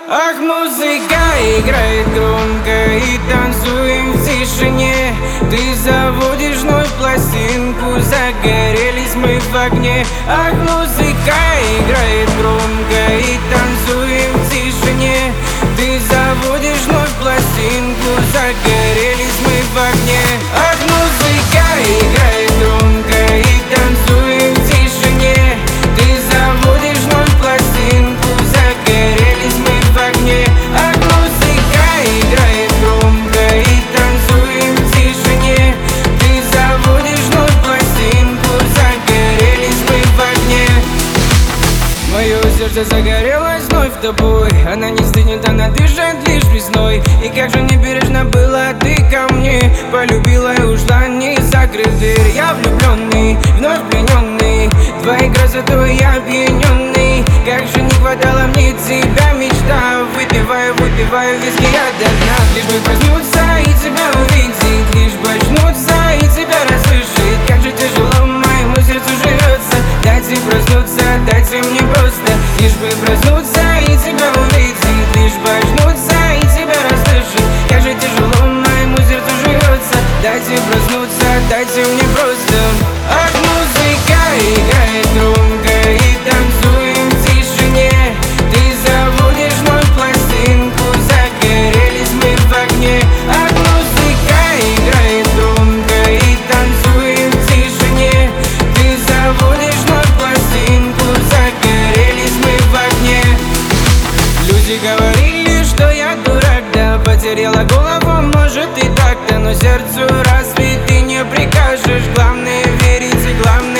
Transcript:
Ах, музыка играет громко и танцуем в тишине. Ты заводишь вновь пластинку, загорелись мы в огне. Ах, музыка играет громко и танцуем в тишине. Ты заводишь вновь пластинку, загорелись мы в огне. Ах, музыка играет громко и танцуем в тишине. Ты заводишь вновь пластинку, загорелись мы в огне. Ах, музыка играет громко и танцуем в тишине. Ты заводишь вновь пластинку, загорелись мы в огне. Мое сердце загорелось вновь тобой. Она не стынет, она дышит лишь весной. И как же небережно было ты ко мне. Полюбила и ушла, не закрыв дверь. Я влюбленный, вновь плененный твоей красотой я опьяненный. Как же не хватало мне тебя, мечта. Выпиваю виски я до дна. Лишь бы проснуться и тебя увидеть, лишь бы очнуться и тебя расслышать. Как же тяжело моему сердцу живется. Дайте проснуться, дайте мне просто. Лишь бы проснуться и тебя увидеть, лишь бы очнуться и тебя расслышать. Как же тяжело моему сердцу живется. Дайте проснуться, дайте мне просто. Ах, музыка играет громко и танцуем в тишине. Ты заводишь вновь пластинку, загорелись мы в огне. Ах, музыка играет громко и танцуем в тишине. Ты заводишь вновь пластинку, загорелись мы в огне. Люди говорили, что я дурак, да потеряла голову, может и так-то. Но сердцу разве ты не прикажешь? Главное верить и главное